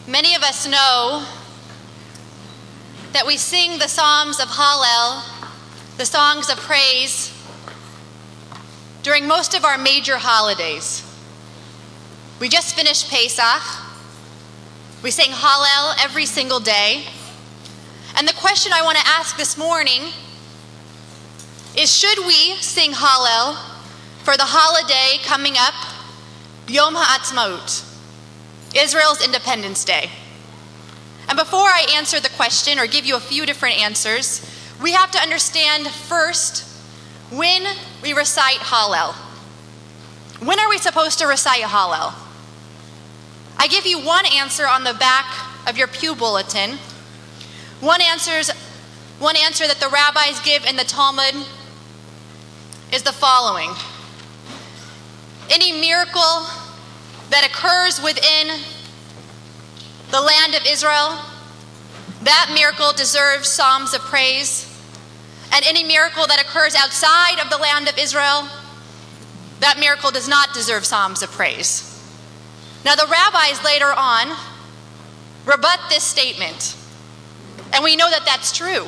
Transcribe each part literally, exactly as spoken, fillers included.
Many of us know that we sing the Psalms of Hallel, the songs of praise, during most of our major holidays. We just finished Pesach. We sang Hallel every single day. And the question I want to ask this morning is, should we sing Hallel for the holiday coming up, Yom HaAtzmaut, Israel's Independence Day? And before I answer the question or give you a few different answers, we have to understand first when we recite Hallel. When are we supposed to recite Hallel? I give you one answer on the back of your pew bulletin. One, answers, one answer that the rabbis give in the Talmud is the following. Any miracle that occurs within the land of Israel, that miracle deserves psalms of praise. And any miracle that occurs outside of the land of Israel, that miracle does not deserve psalms of praise. Now, the rabbis later on rebut this statement, and we know that that's true.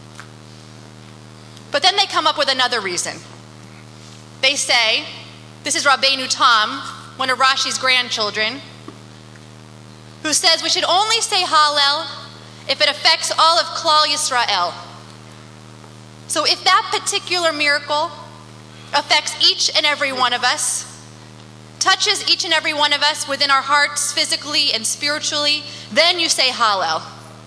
But then they come up with another reason. They say, this is Rabbeinu Tam, one of Rashi's grandchildren, who says we should only say Hallel if it affects all of Klal Yisrael. So if that particular miracle affects each and every one of us, touches each and every one of us within our hearts, physically and spiritually, then you say Hallel.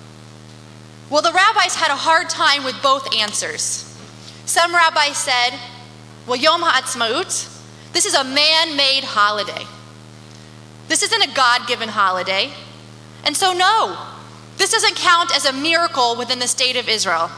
Well, the rabbis had a hard time with both answers. Some rabbis said, well, Yom HaAtzmaut, this is a man-made holiday. This isn't a God-given holiday. And so no, this doesn't count as a miracle within the state of Israel.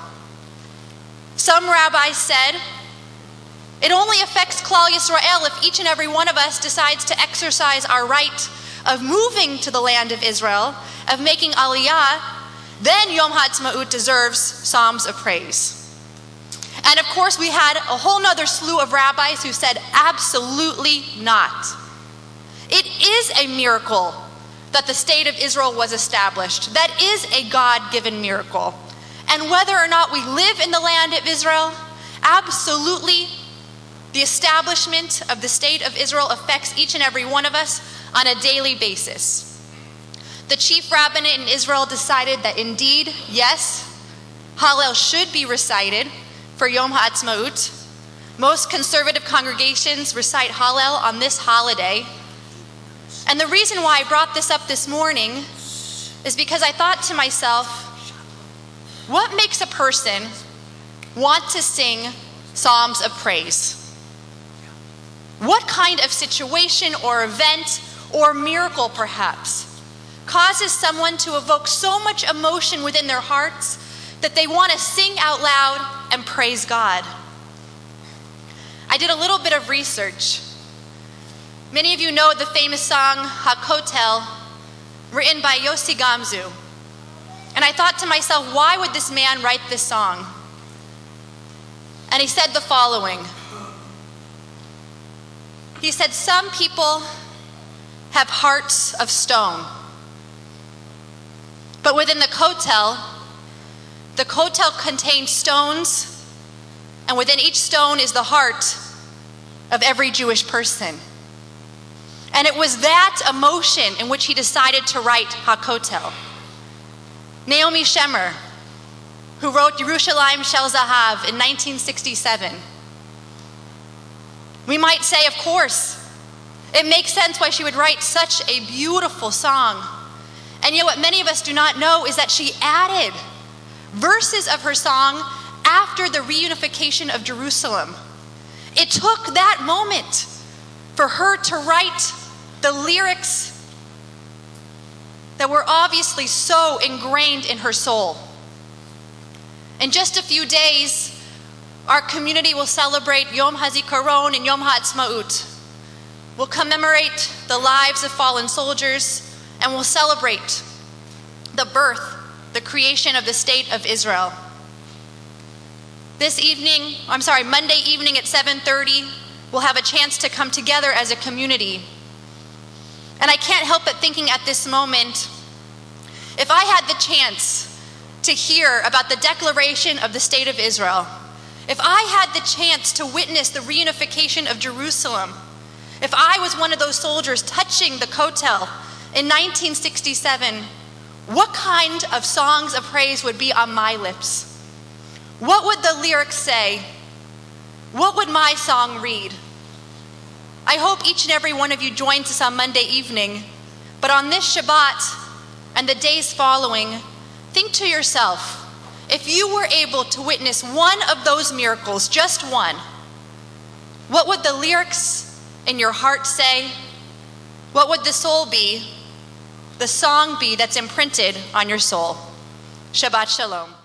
Some rabbis said, it only affects Klal Yisrael if each and every one of us decides to exercise our right of moving to the land of Israel, of making aliyah, then Yom HaAtzmaut deserves psalms of praise. And of course, we had a whole nother slew of rabbis who said, absolutely not. It is a miracle that the state of Israel was established. That is a God-given miracle. And whether or not we live in the land of Israel, absolutely, the establishment of the state of Israel affects each and every one of us on a daily basis. The chief rabbinate in Israel decided that indeed, yes, Hallel should be recited for Yom HaAtzmaut. Most conservative congregations recite Hallel on this holiday. And the reason why I brought this up this morning is because I thought to myself, what makes a person want to sing psalms of praise? What kind of situation or event or miracle perhaps causes someone to evoke so much emotion within their hearts that they want to sing out loud and praise God? I did a little bit of research. Many of you know the famous song HaKotel, written by Yossi Gamzu. And I thought to myself, why would this man write this song? And he said the following. He said, some people have hearts of stone. But within the Kotel, the Kotel contains stones, and within each stone is the heart of every Jewish person. And it was that emotion in which he decided to write HaKotel. Naomi Shemer, who wrote Yerushalayim Shel Zahav in nineteen sixty-seven. We might say, of course, it makes sense why she would write such a beautiful song. And yet what many of us do not know is that she added verses of her song after the reunification of Jerusalem. It took that moment for her to write the lyrics that were obviously so ingrained in her soul. In just a few days, our community will celebrate Yom HaZikaron and Yom HaAtzmaut. We'll commemorate the lives of fallen soldiers, and we'll celebrate the birth, the creation of the state of Israel. This evening, I'm sorry, Monday evening at seven thirty, we'll have a chance to come together as a community. And I can't help but thinking at this moment, If I had the chance to hear about the declaration of the State of Israel, if I had the chance to witness the reunification of Jerusalem, if I was one of those soldiers touching the Kotel in nineteen sixty-seven, what kind of songs of praise would be on my lips? What would the lyrics say? What would my song read? I hope each and every one of you joins us on Monday evening, but on this Shabbat and the days following, think to yourself, if you were able to witness one of those miracles, just one, what would the lyrics in your heart say? What would the soul be, the song be that's imprinted on your soul? Shabbat Shalom.